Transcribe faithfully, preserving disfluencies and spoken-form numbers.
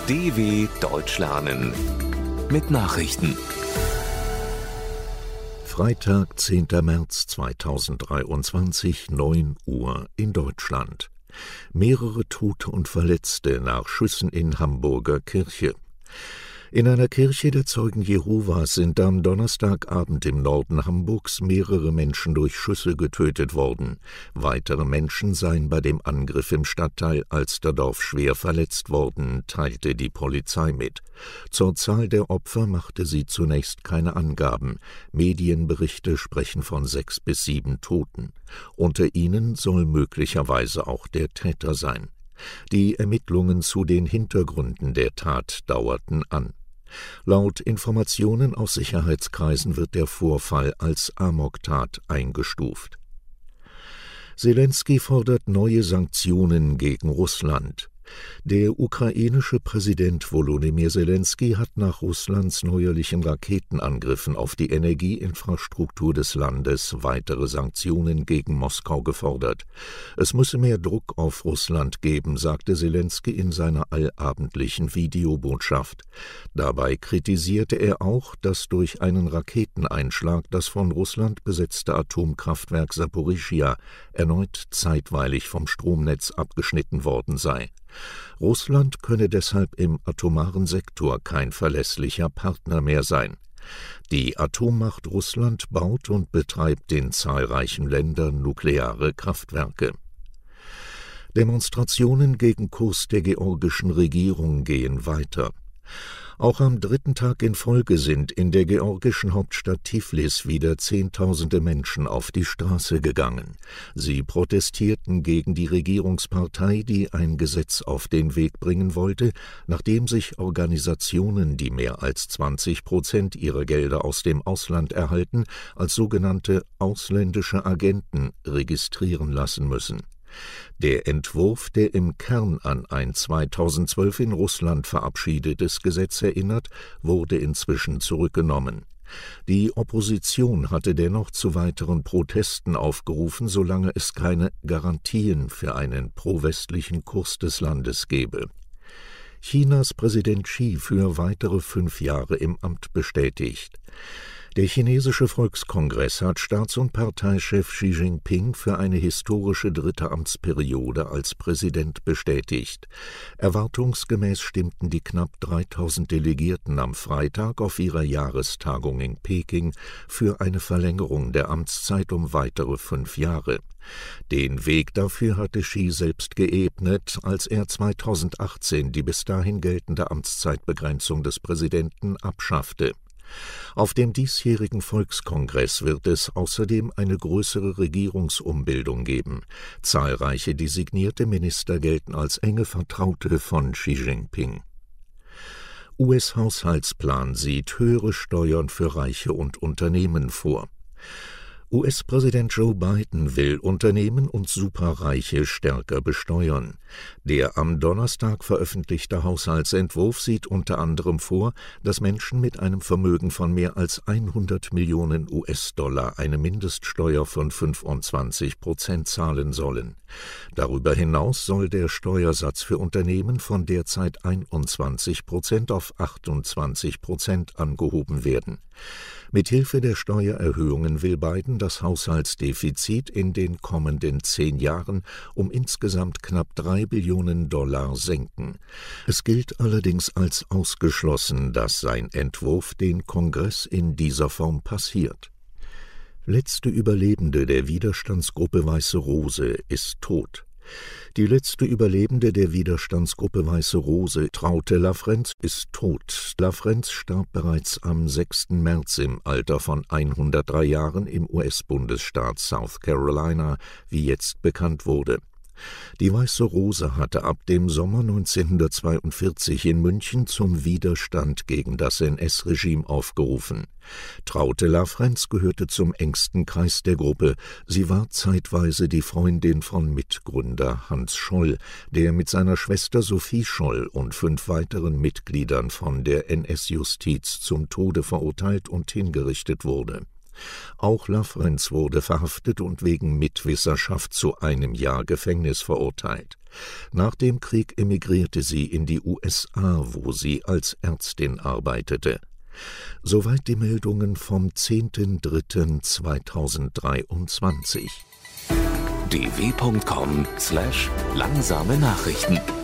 D W Deutsch lernen mit Nachrichten. Freitag, zehnter März zweitausenddreiundzwanzig, neun Uhr in Deutschland. Mehrere Tote und Verletzte nach Schüssen in Hamburger Kirche. In einer Kirche der Zeugen Jehovas sind am Donnerstagabend im Norden Hamburgs mehrere Menschen durch Schüsse getötet worden. Weitere Menschen seien bei dem Angriff im Stadtteil Alsterdorf schwer verletzt worden, teilte die Polizei mit. Zur Zahl der Opfer machte sie zunächst keine Angaben. Medienberichte sprechen von sechs bis sieben Toten. Unter ihnen soll möglicherweise auch der Täter sein. Die Ermittlungen zu den Hintergründen der Tat dauerten an. Laut Informationen aus Sicherheitskreisen wird der Vorfall als Amoktat eingestuft. Selenskyj fordert neue Sanktionen gegen Russland. Der ukrainische Präsident Volodymyr Selenskyj hat nach Russlands neuerlichen Raketenangriffen auf die Energieinfrastruktur des Landes weitere Sanktionen gegen Moskau gefordert. Es müsse mehr Druck auf Russland geben, sagte Selenskyj in seiner allabendlichen Videobotschaft. Dabei kritisierte er auch, dass durch einen Raketeneinschlag das von Russland besetzte Atomkraftwerk Saporischschja erneut zeitweilig vom Stromnetz abgeschnitten worden sei. Russland könne deshalb im atomaren Sektor kein verlässlicher Partner mehr sein. Die Atommacht Russland baut und betreibt in zahlreichen Ländern nukleare Kraftwerke. Demonstrationen gegen Kurs der georgischen Regierung gehen weiter. Auch am dritten Tag in Folge sind in der georgischen Hauptstadt Tiflis wieder Zehntausende Menschen auf die Straße gegangen. Sie protestierten gegen die Regierungspartei, die ein Gesetz auf den Weg bringen wollte, nachdem sich Organisationen, die mehr als zwanzig Prozent ihrer Gelder aus dem Ausland erhalten, als sogenannte ausländische Agenten registrieren lassen müssen. Der Entwurf, der im Kern an ein zweitausendzwölf in Russland verabschiedetes Gesetz erinnert, wurde inzwischen zurückgenommen. Die Opposition hatte dennoch zu weiteren Protesten aufgerufen, solange es keine Garantien für einen pro-westlichen Kurs des Landes gebe. Chinas Präsident Xi für weitere fünf Jahre im Amt bestätigt. Der chinesische Volkskongress hat Staats- und Parteichef Xi Jinping für eine historische dritte Amtsperiode als Präsident bestätigt. Erwartungsgemäß stimmten die knapp dreitausend Delegierten am Freitag auf ihrer Jahrestagung in Peking für eine Verlängerung der Amtszeit um weitere fünf Jahre. Den Weg dafür hatte Xi selbst geebnet, als er zweitausendachtzehn die bis dahin geltende Amtszeitbegrenzung des Präsidenten abschaffte. Auf dem diesjährigen Volkskongress wird es außerdem eine größere Regierungsumbildung geben. Zahlreiche designierte Minister gelten als enge Vertraute von Xi Jinping. U S-Haushaltsplan sieht höhere Steuern für Reiche und Unternehmen vor. U S-Präsident Joe Biden will Unternehmen und Superreiche stärker besteuern. Der am Donnerstag veröffentlichte Haushaltsentwurf sieht unter anderem vor, dass Menschen mit einem Vermögen von mehr als hundert Millionen U S-Dollar eine Mindeststeuer von fünfundzwanzig Prozent zahlen sollen. Darüber hinaus soll der Steuersatz für Unternehmen von derzeit einundzwanzig Prozent auf achtundzwanzig Prozent angehoben werden. Mithilfe der Steuererhöhungen will Biden das Haushaltsdefizit in den kommenden zehn Jahren um insgesamt knapp drei Billionen Dollar senken. Es gilt allerdings als ausgeschlossen, dass sein Entwurf den Kongress in dieser Form passiert. Letzte Überlebende der Widerstandsgruppe Weiße Rose ist tot. Die letzte Überlebende der Widerstandsgruppe Weiße Rose, Traute Lafrenz, ist tot. Lafrenz starb bereits am sechsten März im Alter von hundertdrei Jahren im U S-Bundesstaat South Carolina, wie jetzt bekannt wurde. Die Weiße Rose hatte ab dem Sommer neunzehnhundertzweiundvierzig in München zum Widerstand gegen das N S-Regime aufgerufen. Traute Lafrenz gehörte zum engsten Kreis der Gruppe. Sie war zeitweise die Freundin von Mitgründer Hans Scholl, der mit seiner Schwester Sophie Scholl und fünf weiteren Mitgliedern von der N S-Justiz zum Tode verurteilt und hingerichtet wurde. Auch Lafrenz wurde verhaftet und wegen Mitwisserschaft zu einem Jahr Gefängnis verurteilt. Nach dem Krieg emigrierte sie in die U S A, wo sie als Ärztin arbeitete. Soweit die Meldungen vom zehnten dritten zweitausenddreiundzwanzig. d w punkt com slash langsame Nachrichten